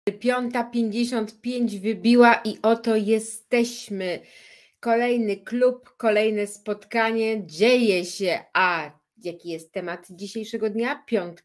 5:55 wybiła i oto jesteśmy. Kolejny klub, kolejne spotkanie. Dzieje się. A jaki jest temat dzisiejszego dnia?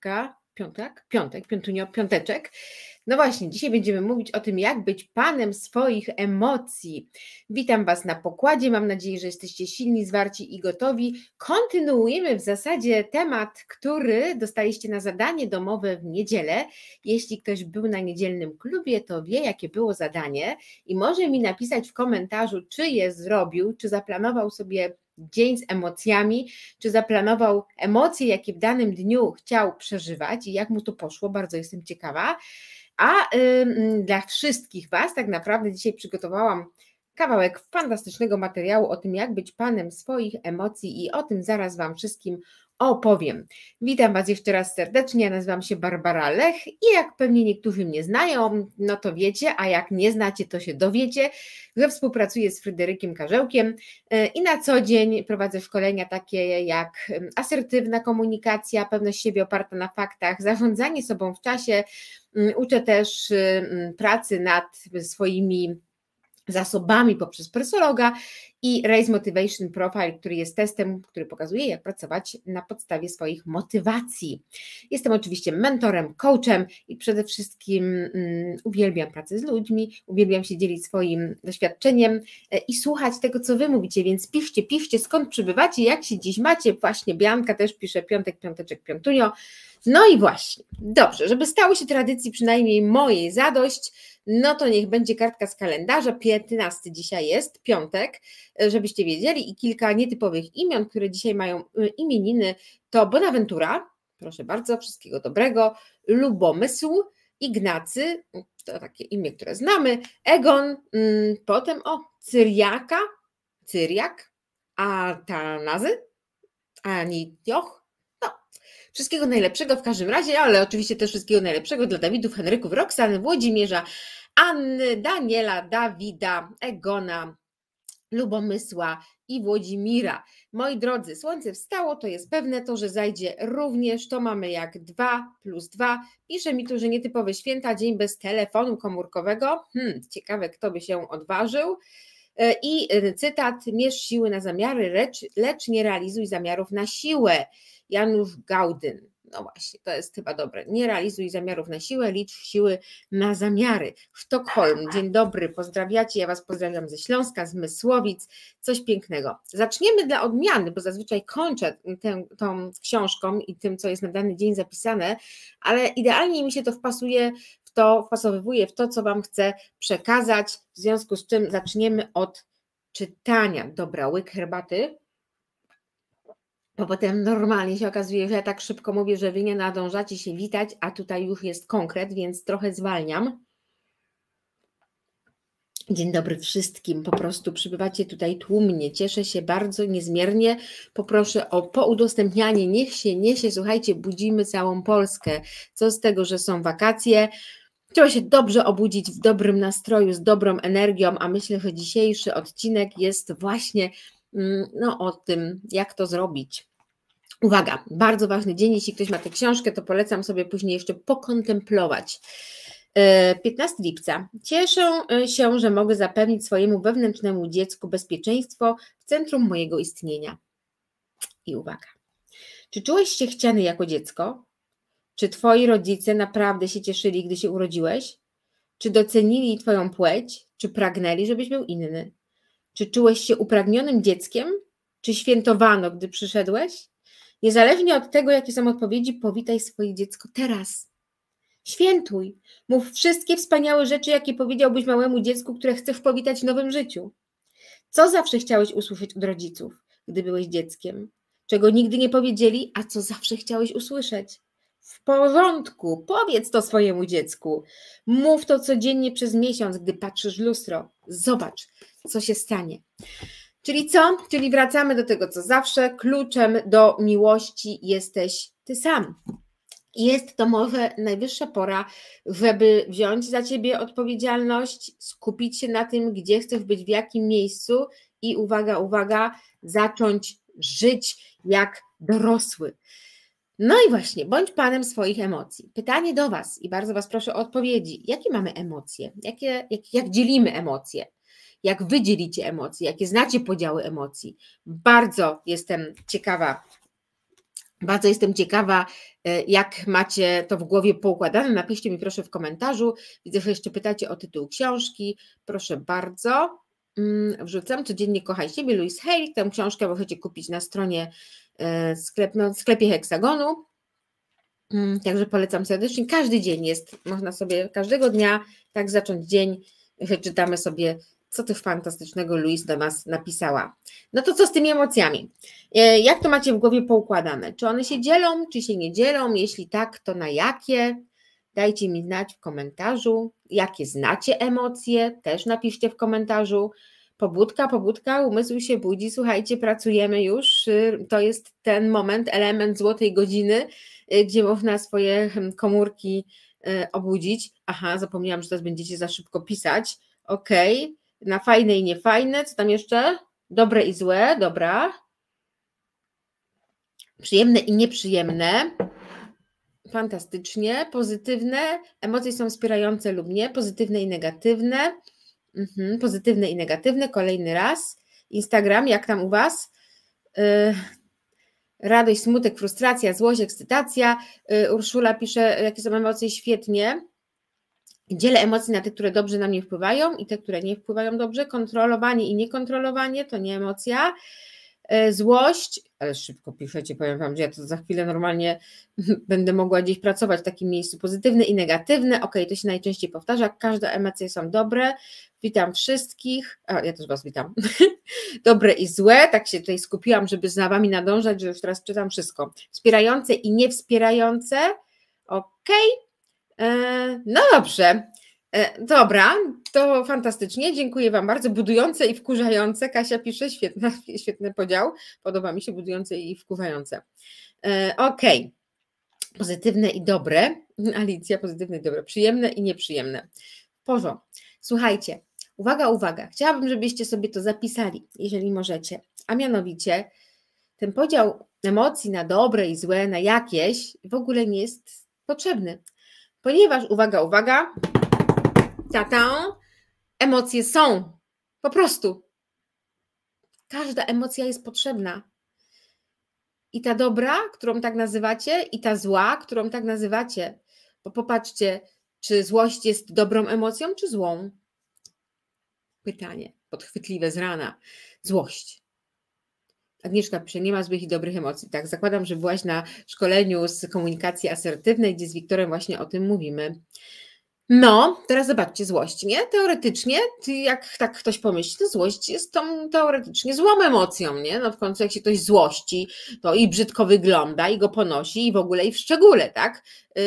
Piąteczek. No właśnie, dzisiaj będziemy mówić o tym, jak być panem swoich emocji. Witam Was na pokładzie, mam nadzieję, że jesteście silni, zwarci i gotowi. Kontynuujemy w zasadzie temat, który dostaliście na zadanie domowe w niedzielę. Jeśli ktoś był na niedzielnym klubie, to wie, jakie było zadanie i może mi napisać w komentarzu, czy je zrobił, czy zaplanował sobie dzień z emocjami, czy zaplanował emocje, jakie w danym dniu chciał przeżywać i jak mu to poszło, bardzo jestem ciekawa. A dla wszystkich Was tak naprawdę dzisiaj przygotowałam kawałek fantastycznego materiału o tym, jak być panem swoich emocji i o tym zaraz Wam wszystkim opowiem. Witam Was jeszcze raz serdecznie, ja nazywam się Barbara Lech i jak pewnie niektórzy mnie znają, no to wiecie, a jak nie znacie, to się dowiecie, że współpracuję z Fryderykiem Karzełkiem i na co dzień prowadzę szkolenia takie jak asertywna komunikacja, pewność siebie oparta na faktach, zarządzanie sobą w czasie. Uczę też pracy nad swoimi zasobami poprzez Persologa i Raise Motivation Profile, który jest testem, który pokazuje, jak pracować na podstawie swoich motywacji. Jestem oczywiście mentorem, coachem i przede wszystkim uwielbiam pracę z ludźmi, uwielbiam się dzielić swoim doświadczeniem i słuchać tego, co Wy mówicie, więc piszcie, skąd przybywacie, jak się dziś macie. Właśnie Bianka też pisze piąteczek, piątunio. No i właśnie, dobrze, żeby stało się tradycji przynajmniej mojej zadość, no to niech będzie kartka z kalendarza, 15 dzisiaj jest, piątek, żebyście wiedzieli i kilka nietypowych imion, które dzisiaj mają imieniny, to Bonaventura, proszę bardzo, wszystkiego dobrego, Lubomysł, Ignacy, to takie imię, które znamy, Egon, potem Cyriak, Atanazy, Anitioch, wszystkiego najlepszego w każdym razie, ale oczywiście też wszystkiego najlepszego dla Dawidów, Henryków, Roxany, Włodzimierza, Anny, Daniela, Dawida, Egona, Lubomysła i Włodzimira. Moi drodzy, słońce wstało, to jest pewne, to, że zajdzie również, to mamy jak 2+2. Pisze mi tu, że nietypowe święta, dzień bez telefonu komórkowego. Ciekawe, kto by się odważył. I cytat, mierz siły na zamiary, lecz nie realizuj zamiarów na siłę. Janusz Gaudyn. No właśnie, to jest chyba dobre. Nie realizuj zamiarów na siłę, licz siły na zamiary. Sztokholm, dzień dobry, pozdrawiacie, ja Was pozdrawiam ze Śląska, z Mysłowic, coś pięknego. Zaczniemy dla odmiany, bo zazwyczaj kończę tą książką i tym, co jest na dany dzień zapisane, ale idealnie mi się to wpasowywuje w to, co Wam chcę przekazać, w związku z czym zaczniemy od czytania. Dobra, łyk herbaty. Bo potem normalnie się okazuje, że ja tak szybko mówię, że Wy nie nadążacie się witać, a tutaj już jest konkret, więc trochę zwalniam. Dzień dobry wszystkim, po prostu przybywacie tutaj tłumnie, cieszę się bardzo niezmiernie, poproszę o poudostępnianie, niech się niesie, słuchajcie, budzimy całą Polskę, co z tego, że są wakacje, trzeba się dobrze obudzić w dobrym nastroju, z dobrą energią, a myślę, że dzisiejszy odcinek jest właśnie o tym, jak to zrobić. Uwaga, bardzo ważny dzień, jeśli ktoś ma tę książkę, to polecam sobie później jeszcze pokontemplować. 15 lipca. Cieszę się, że mogę zapewnić swojemu wewnętrznemu dziecku bezpieczeństwo w centrum mojego istnienia. I uwaga, czy czułeś się chciany jako dziecko? Czy twoi rodzice naprawdę się cieszyli, gdy się urodziłeś? Czy docenili twoją płeć? Czy pragnęli, żebyś był inny? Czy czułeś się upragnionym dzieckiem? Czy świętowano, gdy przyszedłeś? Niezależnie od tego, jakie są odpowiedzi, powitaj swoje dziecko teraz. Świętuj. Mów wszystkie wspaniałe rzeczy, jakie powiedziałbyś małemu dziecku, które chcesz powitać w nowym życiu. Co zawsze chciałeś usłyszeć od rodziców, gdy byłeś dzieckiem? Czego nigdy nie powiedzieli, a co zawsze chciałeś usłyszeć? W porządku, powiedz to swojemu dziecku. Mów to codziennie przez miesiąc, gdy patrzysz w lustro. Zobacz, co się stanie. Czyli co? Czyli wracamy do tego, co zawsze. Kluczem do miłości jesteś ty sam. Jest to może najwyższa pora, żeby wziąć za ciebie odpowiedzialność, skupić się na tym, gdzie chcesz być, w jakim miejscu i uwaga, zacząć żyć jak dorosły. No i właśnie, bądź panem swoich emocji. Pytanie do Was i bardzo Was proszę o odpowiedzi. Jakie mamy emocje? Jak dzielimy emocje? Jak Wy dzielicie emocje? Jakie znacie podziały emocji? Bardzo jestem ciekawa, jak macie to w głowie poukładane. Napiszcie mi proszę w komentarzu. Widzę, że jeszcze pytacie o tytuł książki. Proszę bardzo. Wrzucam Codziennie kochaj siebie, Louise Hay. Tę książkę możecie kupić na stronie sklepie Heksagonu. Także polecam serdecznie. Każdy dzień jest, można sobie każdego dnia tak zacząć dzień, że czytamy sobie, co tych fantastycznego Louise do nas napisała. No to co z tymi emocjami? Jak to macie w głowie poukładane? Czy one się dzielą, czy się nie dzielą? Jeśli tak, to na jakie? Dajcie mi znać w komentarzu. Jakie znacie emocje? Też napiszcie w komentarzu. Pobudka, umysł się budzi. Słuchajcie, pracujemy już. To jest ten moment, element złotej godziny, gdzie można swoje komórki obudzić. Aha, zapomniałam, że teraz będziecie za szybko pisać. Okej. Na fajne i niefajne. Co tam jeszcze? Dobre i złe, dobra. Przyjemne i nieprzyjemne. Fantastycznie. Pozytywne. Emocje są wspierające lub nie. Pozytywne i negatywne. Pozytywne i negatywne. Kolejny raz. Instagram, jak tam u Was? Radość, smutek, frustracja, złość, ekscytacja. Urszula pisze, jakie są emocje, świetnie. Dzielę emocji na te, które dobrze na mnie wpływają i te, które nie wpływają dobrze. Kontrolowanie i niekontrolowanie to nie emocja. Złość, ale szybko piszecie, powiem Wam, że ja to za chwilę normalnie będę mogła gdzieś pracować w takim miejscu. Pozytywne i negatywne, to się najczęściej powtarza, każde emocje są dobre. Witam wszystkich, ja też Was witam. Dobre i złe, tak się tutaj skupiłam, żeby za Wami nadążać, że już teraz czytam wszystko. Wspierające i niewspierające, no dobrze. Dobra, to fantastycznie, dziękuję Wam bardzo. Budujące i wkurzające, Kasia pisze, świetny podział, podoba mi się budujące i wkurzające. Pozytywne i dobre, Alicja, pozytywne i dobre, przyjemne i nieprzyjemne. W porządku. Słuchajcie, uwaga, chciałabym, żebyście sobie to zapisali, jeżeli możecie, a mianowicie ten podział emocji na dobre i złe, na jakieś w ogóle nie jest potrzebny, ponieważ, uwaga, emocje są, po prostu. Każda emocja jest potrzebna. I ta dobra, którą tak nazywacie, i ta zła, którą tak nazywacie. Bo popatrzcie, czy złość jest dobrą emocją, czy złą? Pytanie podchwytliwe z rana. Złość. Agnieszka pisze, nie ma złych i dobrych emocji. Tak, zakładam, że byłaś na szkoleniu z komunikacji asertywnej, gdzie z Wiktorem właśnie o tym mówimy. No, teraz zobaczcie, złość, nie? Teoretycznie, jak tak ktoś pomyśli, to złość jest tą teoretycznie złą emocją, nie? No w końcu jak się ktoś złości, to i brzydko wygląda, i go ponosi, i w ogóle, i w szczególe, tak?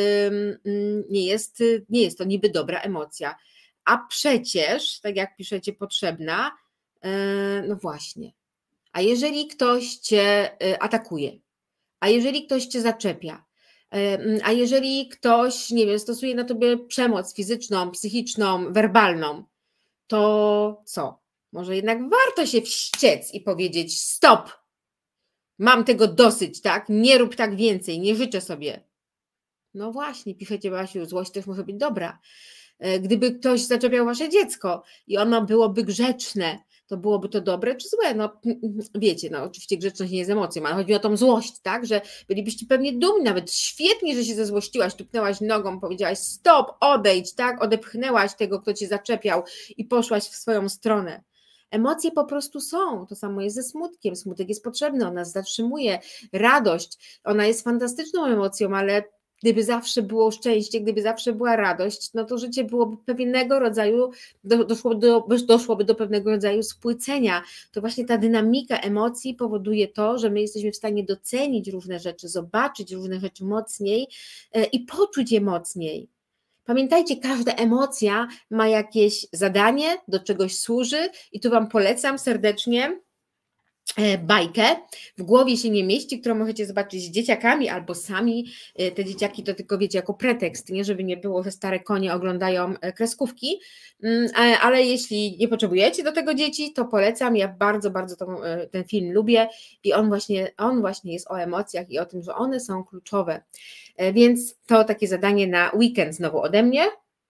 Nie jest to niby dobra emocja. A przecież, tak jak piszecie, potrzebna, no właśnie. A jeżeli ktoś Cię atakuje, a jeżeli ktoś Cię zaczepia, a jeżeli ktoś, nie wiem, stosuje na tobie przemoc fizyczną, psychiczną, werbalną, to co? Może jednak warto się wściec i powiedzieć stop, mam tego dosyć, tak? Nie rób tak więcej, nie życzę sobie. No właśnie, piszecie, Basiu, złość też może być dobra. Gdyby ktoś zaczepiał wasze dziecko i ono byłoby grzeczne, to byłoby to dobre czy złe? No wiecie, no oczywiście grzeczność nie jest emocją, ale chodzi o tą złość, tak, że bylibyście pewnie dumni, nawet świetnie, że się zezłościłaś, tupnęłaś nogą, powiedziałaś stop, odejdź, tak, odepchnęłaś tego, kto cię zaczepiał i poszłaś w swoją stronę. Emocje po prostu są, to samo jest ze smutkiem, smutek jest potrzebny, on nas zatrzymuje, radość, ona jest fantastyczną emocją, ale gdyby zawsze było szczęście, gdyby zawsze była radość, no to życie byłoby pewnego rodzaju, doszłoby do pewnego rodzaju spłycenia. To właśnie ta dynamika emocji powoduje to, że my jesteśmy w stanie docenić różne rzeczy, zobaczyć różne rzeczy mocniej i poczuć je mocniej. Pamiętajcie, każda emocja ma jakieś zadanie, do czegoś służy i tu Wam polecam serdecznie bajkę, w głowie się nie mieści, którą możecie zobaczyć z dzieciakami albo sami. Te dzieciaki to tylko wiecie jako pretekst, nie żeby nie było, że stare konie oglądają kreskówki, ale jeśli nie potrzebujecie do tego dzieci, to polecam, ja bardzo, bardzo ten film lubię i on właśnie jest o emocjach i o tym, że one są kluczowe, więc to takie zadanie na weekend znowu ode mnie.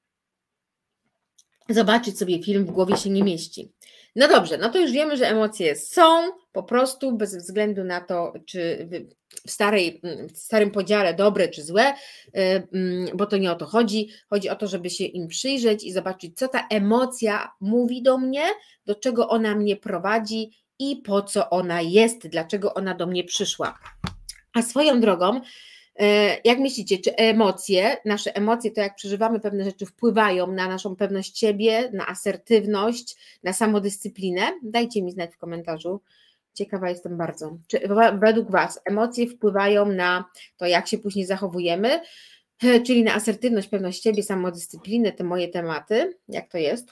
Zobaczyć sobie film w głowie się nie mieści. No dobrze, no to już wiemy, że emocje są po prostu bez względu na to, czy w starym podziale dobre czy złe, bo to nie o to chodzi. Chodzi o to, żeby się im przyjrzeć i zobaczyć, co ta emocja mówi do mnie, do czego ona mnie prowadzi i po co ona jest, dlaczego ona do mnie przyszła. A swoją drogą, jak myślicie, czy nasze emocje, to jak przeżywamy pewne rzeczy, wpływają na naszą pewność siebie, na asertywność, na samodyscyplinę? Dajcie mi znać w komentarzu. Ciekawa jestem bardzo. Czy według Was emocje wpływają na to, jak się później zachowujemy, czyli na asertywność, pewność siebie, samodyscyplinę, te moje tematy? Jak to jest?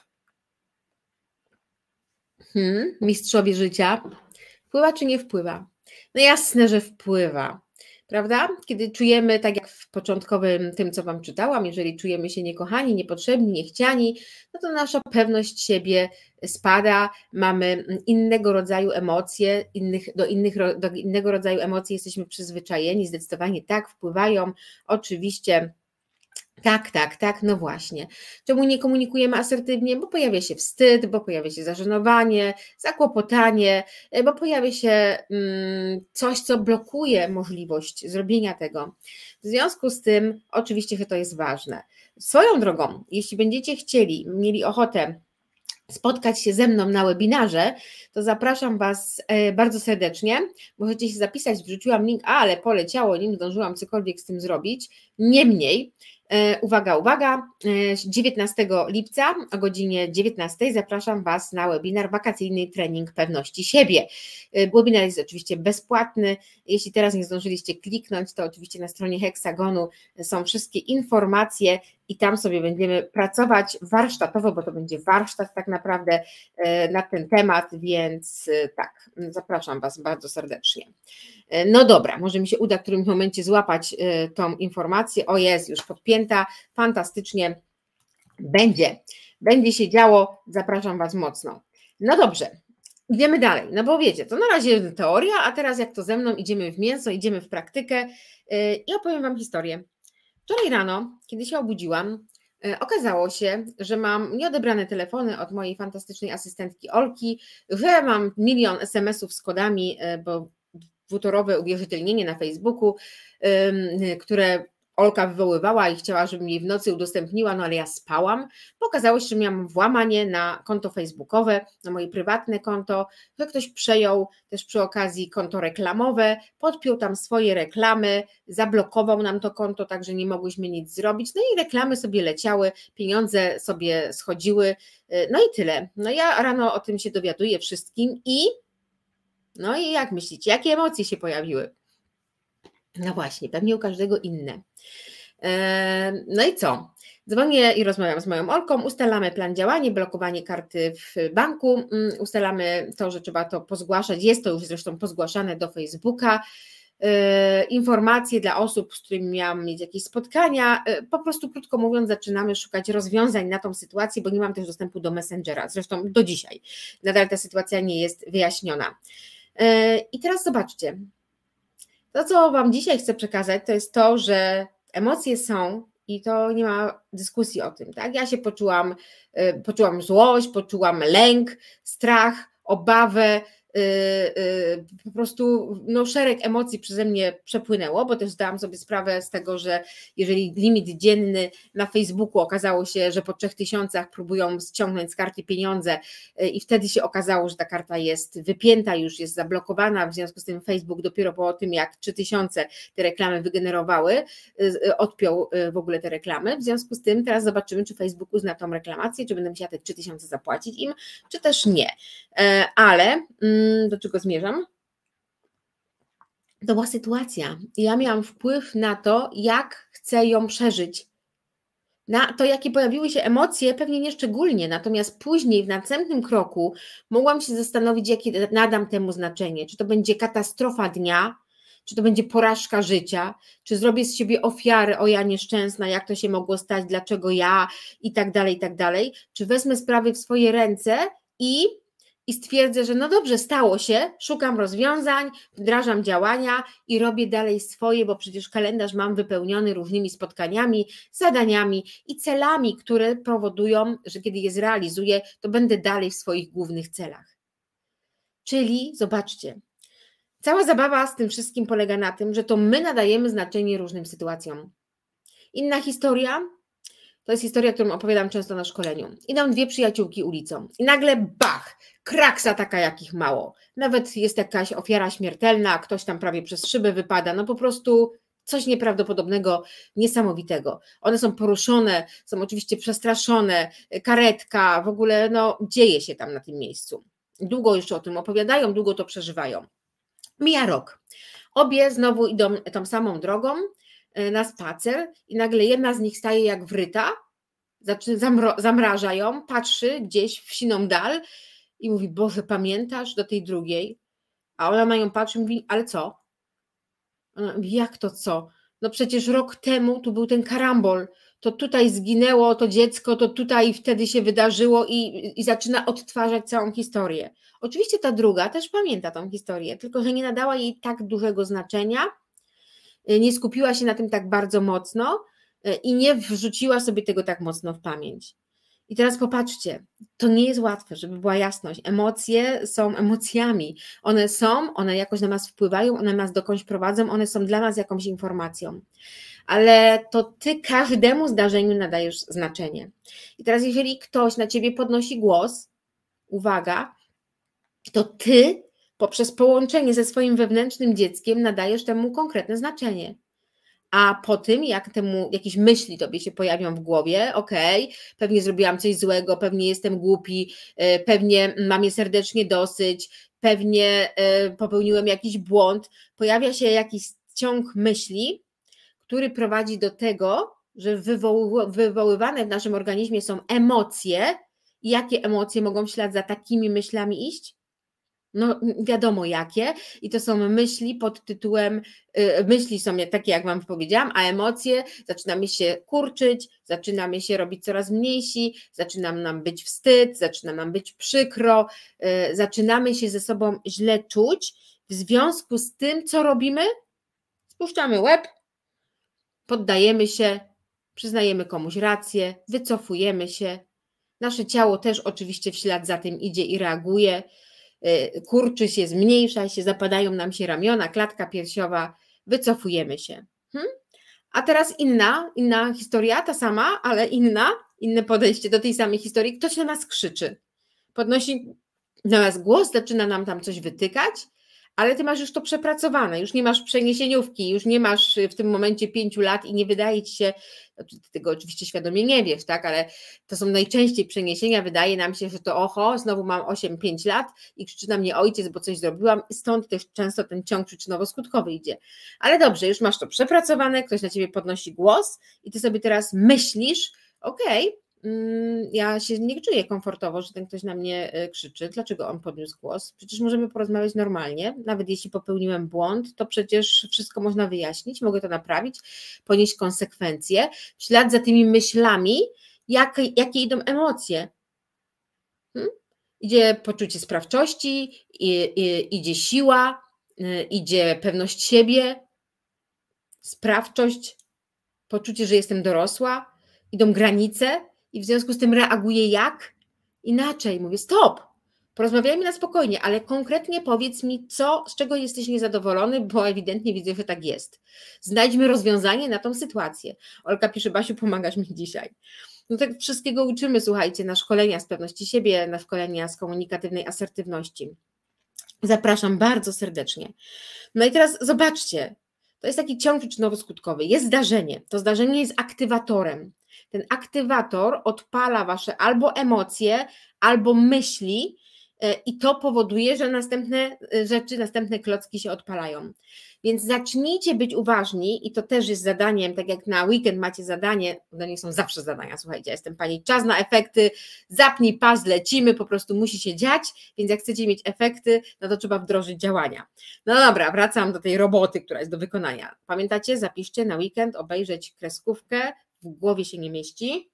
Mistrzowie życia. Wpływa czy nie wpływa? No jasne, że wpływa. Prawda? Kiedy czujemy, tak jak w początkowym tym, co Wam czytałam, jeżeli czujemy się niekochani, niepotrzebni, niechciani, no to nasza pewność siebie spada, mamy innego rodzaju emocje, do innego rodzaju emocji jesteśmy przyzwyczajeni, zdecydowanie tak wpływają, oczywiście. Tak, no właśnie. Czemu nie komunikujemy asertywnie? Bo pojawia się wstyd, bo pojawia się zażenowanie, zakłopotanie, bo pojawia się coś, co blokuje możliwość zrobienia tego. W związku z tym, oczywiście, że to jest ważne. Swoją drogą, jeśli będziecie mieli ochotę spotkać się ze mną na webinarze, to zapraszam Was bardzo serdecznie. Możecie się zapisać, wrzuciłam link, ale poleciało, nie zdążyłam cokolwiek z tym zrobić. Niemniej, uwaga, 19 lipca o godzinie 19 zapraszam Was na webinar Wakacyjny Trening Pewności Siebie. Webinar jest oczywiście bezpłatny. Jeśli teraz nie zdążyliście kliknąć, to oczywiście na stronie Heksagonu są wszystkie informacje i tam sobie będziemy pracować warsztatowo, bo to będzie warsztat tak naprawdę na ten temat, więc tak, zapraszam Was bardzo serdecznie. No dobra, może mi się uda w którymś momencie złapać tą informację. O, jest już podpięta, fantastycznie będzie się działo, zapraszam Was mocno. No dobrze, idziemy dalej, no bo wiecie, to na razie teoria, a teraz jak to ze mną idziemy w mięso, idziemy w praktykę i opowiem Wam historię. Wczoraj rano, kiedy się obudziłam, okazało się, że mam nieodebrane telefony od mojej fantastycznej asystentki Olki, że mam milion SMS-ów z kodami, bo dwutorowe uwierzytelnienie na Facebooku, które Olka wywoływała i chciała, żebym jej w nocy udostępniła, no ale ja spałam. Okazało się, że miałam włamanie na konto facebookowe, na moje prywatne konto, że ktoś przejął też przy okazji konto reklamowe, podpiął tam swoje reklamy, zablokował nam to konto, także nie mogłyśmy nic zrobić, no i reklamy sobie leciały, pieniądze sobie schodziły, no i tyle. No ja rano o tym się dowiaduję wszystkim no i jak myślicie, jakie emocje się pojawiły? No właśnie, pewnie u każdego inne. No i co? Dzwonię i rozmawiam z moją Olką, ustalamy plan działania, blokowanie karty w banku, ustalamy to, że trzeba to pozgłaszać, jest to już zresztą pozgłaszane do Facebooka, informacje dla osób, z którymi miałam mieć jakieś spotkania, po prostu krótko mówiąc zaczynamy szukać rozwiązań na tą sytuację, bo nie mam też dostępu do Messengera, zresztą do dzisiaj, nadal ta sytuacja nie jest wyjaśniona. I teraz zobaczcie, to co Wam dzisiaj chcę przekazać, to jest to, że emocje są i to nie ma dyskusji o tym, tak? Ja się poczułam złość, poczułam lęk, strach, obawę, po prostu no, szereg emocji przeze mnie przepłynęło, bo też zdałam sobie sprawę z tego, że jeżeli limit dzienny na Facebooku okazało się, że po 3000 próbują ściągnąć z karty pieniądze i wtedy się okazało, że ta karta jest wypięta, już jest zablokowana, w związku z tym Facebook dopiero po tym, jak 3000 te reklamy wygenerowały, odpiął w ogóle te reklamy, w związku z tym teraz zobaczymy, czy Facebook uzna tą reklamację, czy będę musiała te 3000 zapłacić im, czy też nie, ale do czego zmierzam? To była sytuacja i ja miałam wpływ na to, jak chcę ją przeżyć. Na to, jakie pojawiły się emocje, pewnie nie szczególnie, natomiast później, w następnym kroku, mogłam się zastanowić, jakie nadam temu znaczenie. Czy to będzie katastrofa dnia, czy to będzie porażka życia, czy zrobię z siebie ofiarę, o ja nieszczęsna, jak to się mogło stać, dlaczego ja i tak dalej, czy wezmę sprawy w swoje ręce i stwierdzę, że no dobrze, stało się, szukam rozwiązań, wdrażam działania i robię dalej swoje, bo przecież kalendarz mam wypełniony różnymi spotkaniami, zadaniami i celami, które powodują, że kiedy je zrealizuję, to będę dalej w swoich głównych celach. Czyli zobaczcie, cała zabawa z tym wszystkim polega na tym, że to my nadajemy znaczenie różnym sytuacjom. Inna historia to jest historia, którą opowiadam często na szkoleniu. Idą dwie przyjaciółki ulicą i nagle bach, kraksa taka jakich mało. Nawet jest jakaś ofiara śmiertelna, ktoś tam prawie przez szybę wypada, no po prostu coś nieprawdopodobnego, niesamowitego. One są poruszone, są oczywiście przestraszone, karetka, w ogóle no dzieje się tam na tym miejscu. Długo jeszcze o tym opowiadają, długo to przeżywają. Mija rok. Obie znowu idą tą samą drogą na spacer i nagle jedna z nich staje jak wryta, zamraża ją, patrzy gdzieś w siną dal i mówi: Boże, pamiętasz, do tej drugiej? A ona na nią patrzy i mówi: ale co? Ona mówi: jak to co? No przecież rok temu tu był ten karambol, to tutaj zginęło to dziecko, to tutaj wtedy się wydarzyło i zaczyna odtwarzać całą historię. Oczywiście ta druga też pamięta tą historię, tylko że nie nadała jej tak dużego znaczenia, nie skupiła się na tym tak bardzo mocno i nie wrzuciła sobie tego tak mocno w pamięć. I teraz popatrzcie, to nie jest łatwe, żeby była jasność. Emocje są emocjami. One jakoś na nas wpływają, one nas dokądś prowadzą, one są dla nas jakąś informacją. Ale to ty każdemu zdarzeniu nadajesz znaczenie. I teraz jeżeli ktoś na ciebie podnosi głos, uwaga, to ty poprzez połączenie ze swoim wewnętrznym dzieckiem nadajesz temu konkretne znaczenie. A po tym, jak jakieś myśli tobie się pojawią w głowie, okej, pewnie zrobiłam coś złego, pewnie jestem głupi, pewnie mam je serdecznie dosyć, pewnie popełniłem jakiś błąd, pojawia się jakiś ciąg myśli, który prowadzi do tego, że wywoływane w naszym organizmie są emocje. I jakie emocje mogą w ślad za takimi myślami iść? No wiadomo jakie, i to są myśli pod tytułem, myśli są takie, jak wam powiedziałam, a emocje zaczynamy się kurczyć, zaczynamy się robić coraz mniejsi, zaczyna nam być wstyd, zaczyna nam być przykro, zaczynamy się ze sobą źle czuć. W związku z tym, co robimy? Spuszczamy łeb, poddajemy się, przyznajemy komuś rację, wycofujemy się. Nasze ciało też oczywiście w ślad za tym idzie i reaguje, kurczy się, zmniejsza się, zapadają nam się ramiona, klatka piersiowa, wycofujemy się. A teraz inna historia, ta sama, ale inne podejście do tej samej historii. Ktoś na nas krzyczy, podnosi na nas głos, zaczyna nam tam coś wytykać, ale ty masz już to przepracowane, już nie masz przeniesieniówki, już nie masz w tym momencie 5 lat i nie wydaje ci się, ty tego oczywiście świadomie nie wiesz, tak, ale to są najczęściej przeniesienia, wydaje nam się, że to oho, znowu mam 8-5 lat i krzyczy na mnie ojciec, bo coś zrobiłam i stąd też często ten ciąg przyczynowo-skutkowy idzie. Ale dobrze, już masz to przepracowane, ktoś na ciebie podnosi głos i ty sobie teraz myślisz, okej, ja się nie czuję komfortowo, że ten ktoś na mnie krzyczy. Dlaczego on podniósł głos? Przecież możemy porozmawiać normalnie. Nawet jeśli popełniłem błąd, to przecież wszystko można wyjaśnić, mogę to naprawić, ponieść konsekwencje. W ślad za tymi myślami, jakie idą emocje. Idzie poczucie sprawczości, idzie siła, idzie pewność siebie, sprawczość, poczucie, że jestem dorosła, idą granice, i w związku z tym reaguję jak? Inaczej. Mówię: stop, porozmawiajmy na spokojnie, ale konkretnie powiedz mi, z czego jesteś niezadowolony, bo ewidentnie widzę, że tak jest. Znajdźmy rozwiązanie na tą sytuację. Olka pisze: Basiu, pomagasz mi dzisiaj. No tak wszystkiego uczymy, słuchajcie, na szkolenia z pewności siebie, na szkolenia z komunikatywnej asertywności. Zapraszam bardzo serdecznie. No i teraz zobaczcie, to jest taki ciąg przyczynowo-skutkowy. Jest zdarzenie, to zdarzenie jest aktywatorem. Ten aktywator odpala wasze albo emocje, albo myśli i to powoduje, że następne rzeczy, następne klocki się odpalają. Więc zacznijcie być uważni i to też jest zadaniem, tak jak na weekend macie zadanie, no nie są zawsze zadania, słuchajcie, ja jestem pani czas na efekty, zapnij pas, lecimy, po prostu musi się dziać, więc jak chcecie mieć efekty, no to trzeba wdrożyć działania. No dobra, wracam do tej roboty, która jest do wykonania. Pamiętacie, zapiszcie na weekend, obejrzeć kreskówkę, w głowie się nie mieści.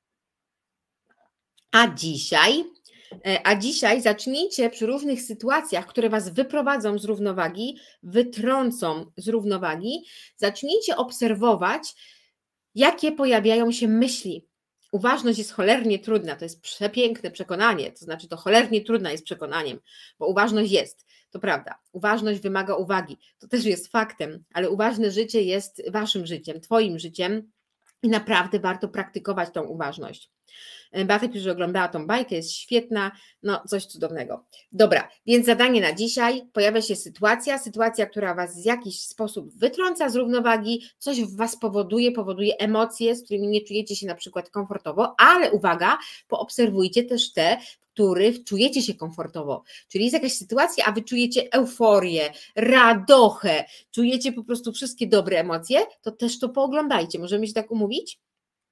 A dzisiaj zacznijcie przy różnych sytuacjach, które Was wyprowadzą z równowagi, wytrącą z równowagi, zacznijcie obserwować, jakie pojawiają się myśli. Uważność jest cholernie trudna, to jest przepiękne przekonanie, to znaczy to cholernie trudna jest przekonaniem, bo uważność jest, to prawda, uważność wymaga uwagi, to też jest faktem, ale uważne życie jest Waszym życiem, Twoim życiem i naprawdę warto praktykować tą uważność. Beata pisze, że oglądała tą bajkę, jest świetna, no coś cudownego. Dobra, więc zadanie na dzisiaj, pojawia się sytuacja, która Was w jakiś sposób wytrąca z równowagi, coś w Was powoduje emocje, z którymi nie czujecie się na przykład komfortowo, ale uwaga, poobserwujcie też te, w których czujecie się komfortowo, czyli jest jakaś sytuacja, a Wy czujecie euforię, radochę, czujecie po prostu wszystkie dobre emocje, to też to pooglądajcie, możemy się tak umówić?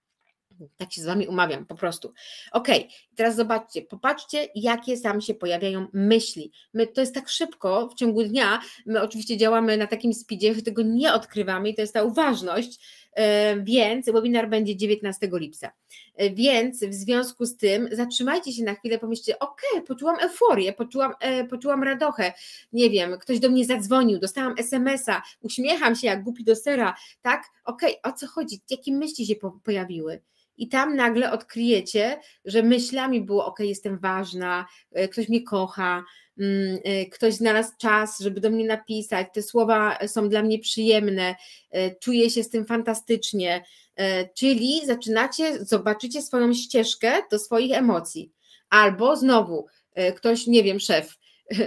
Tak się z Wami umawiam, po prostu. Ok, teraz zobaczcie, popatrzcie, jakie tam się pojawiają myśli. To jest tak szybko w ciągu dnia, my oczywiście działamy na takim speedzie, że tego nie odkrywamy i to jest ta uważność, więc webinar będzie 19 lipca. Więc w związku z tym zatrzymajcie się na chwilę, pomyślcie, ok, poczułam euforię, poczułam radochę, nie wiem, ktoś do mnie zadzwonił, dostałam SMS-a, uśmiecham się jak głupi do sera, tak? Ok, o co chodzi? Jakie myśli się pojawiły? I tam nagle odkryjecie, że myślami było, ok, jestem ważna, ktoś mnie kocha, ktoś znalazł czas, żeby do mnie napisać, te słowa są dla mnie przyjemne, czuję się z tym fantastycznie, czyli zobaczycie swoją ścieżkę do swoich emocji. Albo znowu ktoś, nie wiem, szef,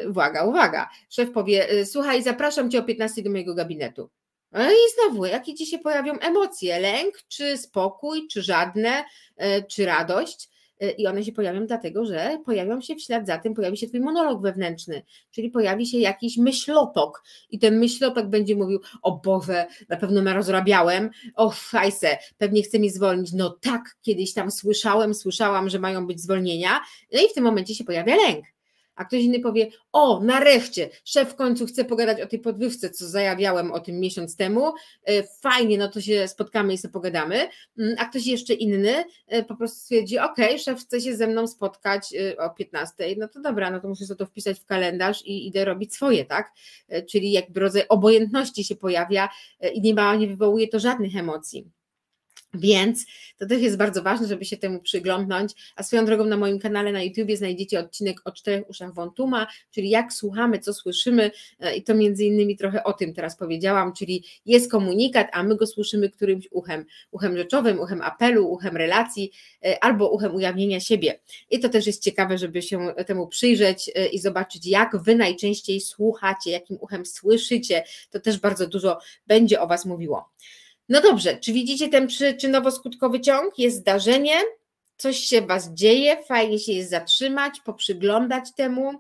uwaga, szef powie, słuchaj, zapraszam Cię o 15 do mojego gabinetu. No i znowu, jakie Ci się pojawią emocje? Lęk, czy spokój, czy żadne, czy radość? I one się pojawią dlatego, że pojawią się w ślad za tym, pojawi się Twój monolog wewnętrzny, czyli pojawi się jakiś myślotok i ten myślotok będzie mówił, o Boże, na pewno narozrabiałem, o fajse, pewnie chce mnie zwolnić, no tak, kiedyś tam słyszałam, że mają być zwolnienia, no i w tym momencie się pojawia lęk. A ktoś inny powie, o nareszcie, szef w końcu chce pogadać o tej podwyżce, co zajawiałem o tym miesiąc temu, fajnie, no to się spotkamy i sobie pogadamy, a ktoś jeszcze inny po prostu stwierdzi, ok, szef chce się ze mną spotkać o 15, no to dobra, no to muszę sobie to wpisać w kalendarz i idę robić swoje, tak, czyli jakby rodzaj obojętności się pojawia i nie wywołuje to żadnych emocji. Więc to też jest bardzo ważne, żeby się temu przyglądnąć, a swoją drogą na moim kanale na YouTubie znajdziecie odcinek o 4 uszach Wątuma, czyli jak słuchamy, co słyszymy i to między innymi trochę o tym teraz powiedziałam, czyli jest komunikat, a my go słyszymy którymś uchem rzeczowym, uchem apelu, uchem relacji albo uchem ujawnienia siebie i to też jest ciekawe, żeby się temu przyjrzeć i zobaczyć, jak Wy najczęściej słuchacie, jakim uchem słyszycie, to też bardzo dużo będzie o Was mówiło. No dobrze, czy widzicie ten przyczynowo-skutkowy ciąg? Jest zdarzenie, coś się w Was dzieje, fajnie się jest zatrzymać, poprzyglądać temu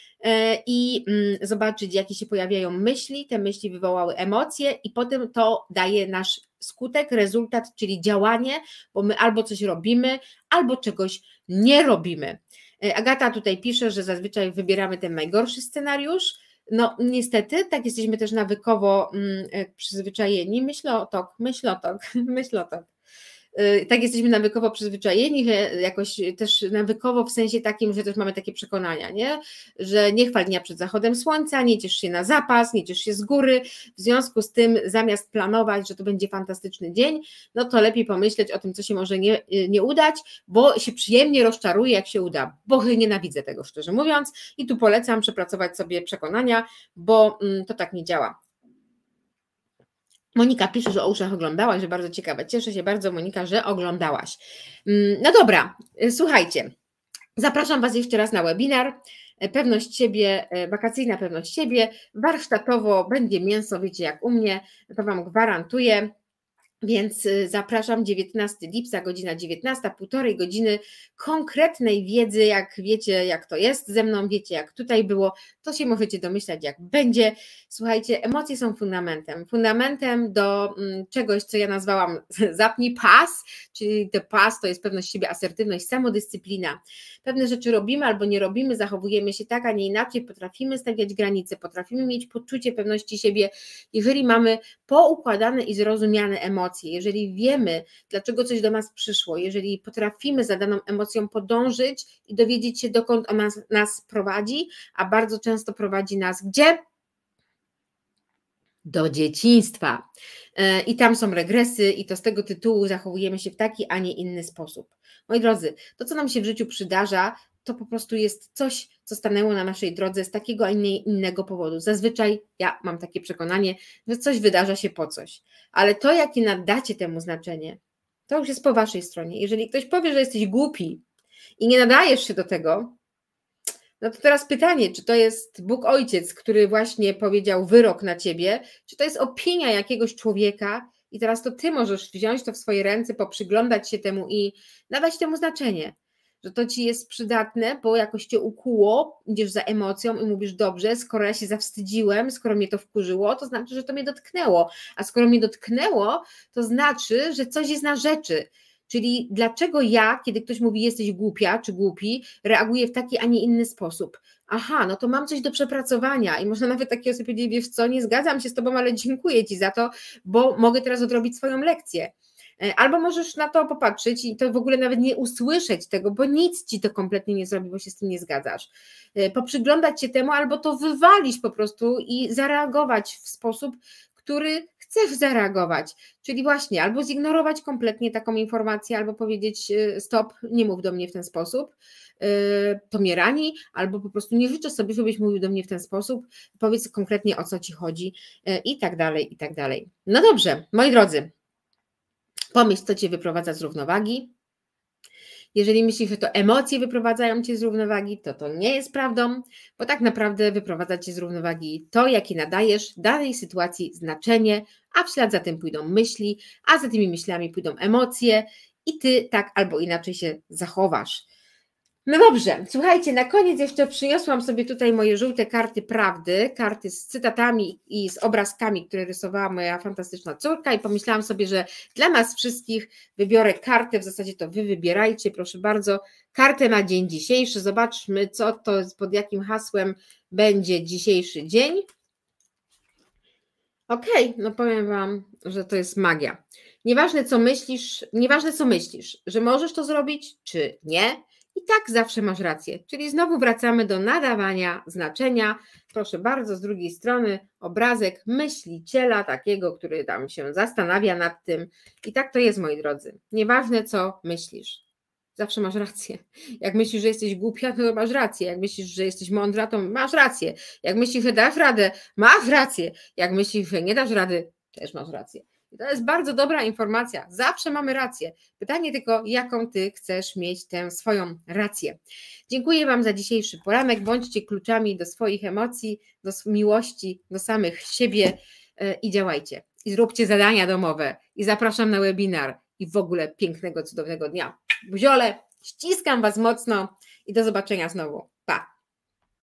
i zobaczyć, jakie się pojawiają myśli, te myśli wywołały emocje i potem to daje nasz skutek, rezultat, czyli działanie, bo my albo coś robimy, albo czegoś nie robimy. Agata tutaj pisze, że zazwyczaj wybieramy ten najgorszy scenariusz. No niestety, tak jesteśmy też nawykowo przyzwyczajeni, myślotok. Tak jesteśmy nawykowo przyzwyczajeni, że jakoś też nawykowo w sensie takim, że też mamy takie przekonania, nie? Że nie chwal dnia przed zachodem słońca, nie ciesz się na zapas, nie ciesz się z góry, w związku z tym zamiast planować, że to będzie fantastyczny dzień, no to lepiej pomyśleć o tym, co się może nie udać, bo się przyjemnie rozczaruje, jak się uda, bo nienawidzę tego, szczerze mówiąc, i tu polecam przepracować sobie przekonania, bo to tak nie działa. Monika pisze, że o uszach oglądałaś, że bardzo ciekawe. Cieszę się bardzo, Monika, że oglądałaś. No dobra, słuchajcie, zapraszam Was jeszcze raz na webinar. Pewność siebie, wakacyjna pewność siebie, warsztatowo będzie mięso, wiecie jak u mnie, to Wam gwarantuję. Więc zapraszam 19 lipca, godzina 19, 1,5 godziny konkretnej wiedzy, jak wiecie, jak to jest ze mną, wiecie, jak tutaj było, to się możecie domyślać, jak będzie. Słuchajcie, emocje są fundamentem do czegoś, co ja nazwałam zapnij pas, czyli te pas to jest pewność siebie, asertywność, samodyscyplina. Pewne rzeczy robimy albo nie robimy, zachowujemy się tak, a nie inaczej, potrafimy stawiać granice, potrafimy mieć poczucie pewności siebie, jeżeli mamy poukładane i zrozumiane emocje, jeżeli wiemy, dlaczego coś do nas przyszło, jeżeli potrafimy za daną emocją podążyć i dowiedzieć się, dokąd ona nas prowadzi, a bardzo często prowadzi nas gdzie? Do dzieciństwa. I tam są regresy i to z tego tytułu zachowujemy się w taki, a nie inny sposób. Moi drodzy, to co nam się w życiu przydarza, to po prostu jest coś, co stanęło na naszej drodze z takiego, a nie innego powodu. Zazwyczaj ja mam takie przekonanie, że coś wydarza się po coś, ale to, jakie nadacie temu znaczenie, to już jest po waszej stronie. Jeżeli ktoś powie, że jesteś głupi i nie nadajesz się do tego, no to teraz pytanie, czy to jest Bóg Ojciec, który właśnie powiedział wyrok na ciebie, czy to jest opinia jakiegoś człowieka i teraz to ty możesz wziąć to w swoje ręce, poprzyglądać się temu i nadać temu znaczenie, że to ci jest przydatne, bo jakoś cię ukuło, idziesz za emocją i mówisz dobrze, skoro ja się zawstydziłem, skoro mnie to wkurzyło, to znaczy, że to mnie dotknęło, a skoro mnie dotknęło, to znaczy, że coś jest na rzeczy. Czyli dlaczego ja, kiedy ktoś mówi jesteś głupia czy głupi, reaguję w taki, a nie inny sposób? Aha, no to mam coś do przepracowania i można nawet takiej osobie powiedzieć, wiesz co, nie zgadzam się z tobą, ale dziękuję ci za to, bo mogę teraz odrobić swoją lekcję. Albo możesz na to popatrzeć i to w ogóle nawet nie usłyszeć tego, bo nic ci to kompletnie nie zrobi, bo się z tym nie zgadzasz. Poprzyglądać się temu, albo to wywalić po prostu i zareagować w sposób, który chcesz zareagować, czyli właśnie albo zignorować kompletnie taką informację, albo powiedzieć stop, nie mów do mnie w ten sposób, to mnie rani, albo po prostu nie życzę sobie, żebyś mówił do mnie w ten sposób, powiedz konkretnie, o co ci chodzi i tak dalej, i tak dalej. No dobrze, moi drodzy, pomyśl, co cię wyprowadza z równowagi. Jeżeli myślisz, że to emocje wyprowadzają cię z równowagi, to nie jest prawdą, bo tak naprawdę wyprowadza cię z równowagi to, jakie nadajesz danej sytuacji znaczenie, a w ślad za tym pójdą myśli, a za tymi myślami pójdą emocje i ty tak albo inaczej się zachowasz. No dobrze, słuchajcie, na koniec jeszcze przyniosłam sobie tutaj moje żółte karty prawdy, karty z cytatami i z obrazkami, które rysowała moja fantastyczna córka i pomyślałam sobie, że dla nas wszystkich wybiorę kartę, w zasadzie to wy wybierajcie, proszę bardzo, kartę na dzień dzisiejszy, zobaczmy co to jest, pod jakim hasłem będzie dzisiejszy dzień. Okej, no powiem wam, że to jest magia. Nieważne co myślisz, że możesz to zrobić, czy nie, i tak zawsze masz rację. Czyli znowu wracamy do nadawania znaczenia. Proszę bardzo, z drugiej strony obrazek myśliciela, takiego, który tam się zastanawia nad tym. I tak to jest, moi drodzy. Nieważne co myślisz, zawsze masz rację. Jak myślisz, że jesteś głupia, to masz rację. Jak myślisz, że jesteś mądra, to masz rację. Jak myślisz, że dasz radę, masz rację. Jak myślisz, że nie dasz rady, też masz rację. I to jest bardzo dobra informacja. Zawsze mamy rację. Pytanie tylko, jaką ty chcesz mieć tę swoją rację. Dziękuję wam za dzisiejszy poranek. Bądźcie kluczami do swoich emocji, do miłości, do samych siebie i działajcie. I zróbcie zadania domowe. I zapraszam na webinar. I w ogóle pięknego, cudownego dnia. Buziole, ściskam was mocno i do zobaczenia znowu. Pa!